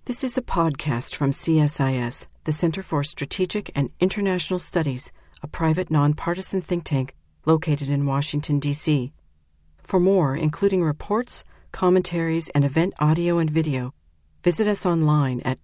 This is a podcast from CSIS, the Center for Strategic and International Studies, a private nonpartisan think tank located in Washington, D.C. For more, including reports, commentaries, and event audio and video, visit us online at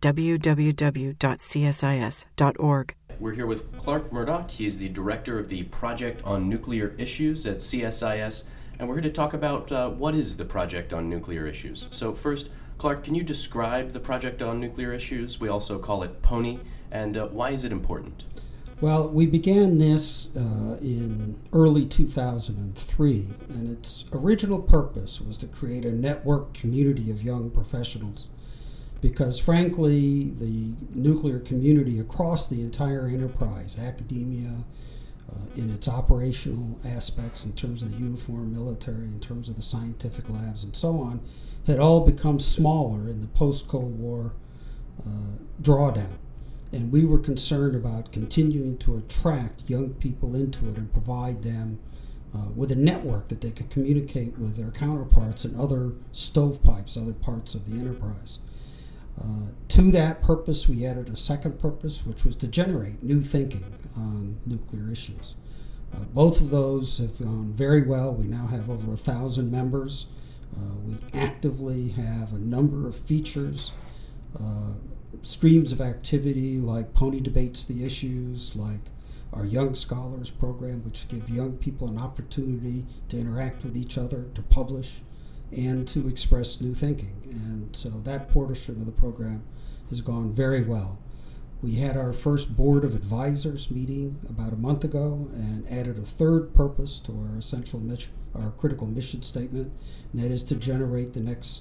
www.csis.org. We're here with Clark Murdoch. He's the director of the Project on Nuclear Issues at CSIS, and we're here to talk about what is the Project on Nuclear Issues. So first, Clark, can you describe the Project on Nuclear Issues? We also call it PONI, and why is it important? Well, we began this in early 2003, and its original purpose was to create a network community of young professionals because, frankly, the nuclear community across the entire enterprise, academia, in its operational aspects, in terms of the uniformed military, in terms of the scientific labs, and so on, had all become smaller in the post-Cold War drawdown. And we were concerned about continuing to attract young people into it and provide them with a network that they could communicate with their counterparts in other stovepipes, other parts of the enterprise. To that purpose, we added a second purpose, which was to generate new thinking on nuclear issues. Both of those have gone very well. We now have over 1,000 members. We actively have a number of features, streams of activity like PONI Debates the Issues, like our Young Scholars program, which give young people an opportunity to interact with each other, to publish, and to express new thinking. And so that portion of the program has gone very well. We had our first board of advisors meeting about a month ago and added a third purpose to our essential mission, our critical mission statement, and that is to generate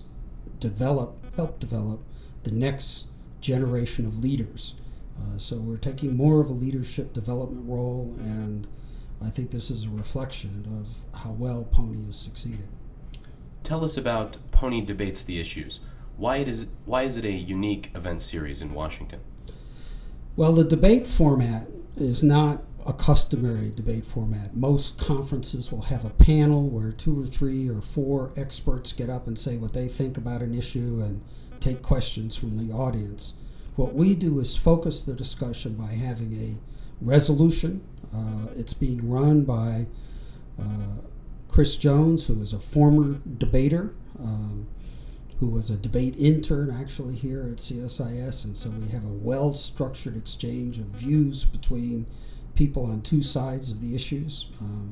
help develop the next generation of leaders. So we're taking more of a leadership development role, and I think this is a reflection of how well PONI has succeeded. Tell us about PONI Debates the Issues. Why is it a unique event series in Washington? Well, the debate format is not a customary debate format. Most conferences will have a panel where 2 or 3 or 4 experts get up and say what they think about an issue and take questions from the audience. What we do is focus the discussion by having a resolution. It's being run by Chris Jones, who is a former debater, who was a debate intern actually here at CSIS, and so we have a well-structured exchange of views between people on 2 sides of the issues.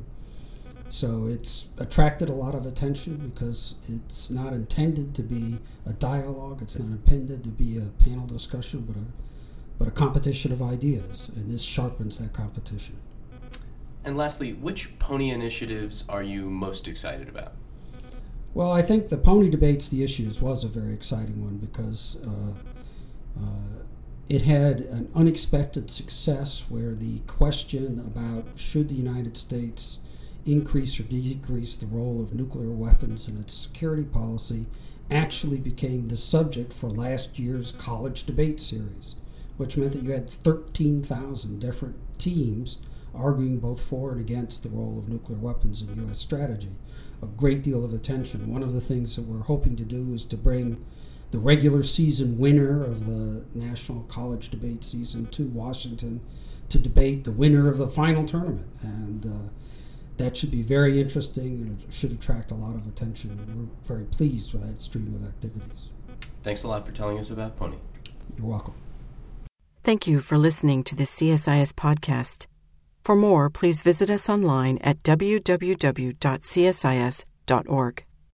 So it's attracted a lot of attention because it's not intended to be a dialogue, it's not intended to be a panel discussion, but a competition of ideas, and this sharpens that competition. And lastly, which PONI initiatives are you most excited about? Well, I think the PONI Debates the Issues was a very exciting one because it had an unexpected success where the question about should the United States increase or decrease the role of nuclear weapons in its security policy actually became the subject for last year's college debate series, which meant that you had 13,000 different teams arguing both for and against the role of nuclear weapons in U.S. strategy. A great deal of attention. One of the things that we're hoping to do is to bring the regular season winner of the National College Debate Season 2, Washington, to debate the winner of the final tournament. And that should be very interesting, and it should attract a lot of attention. And we're very pleased with that stream of activities. Thanks a lot for telling us about PONI. You're welcome. Thank you for listening to this CSIS podcast. For more, please visit us online at www.csis.org.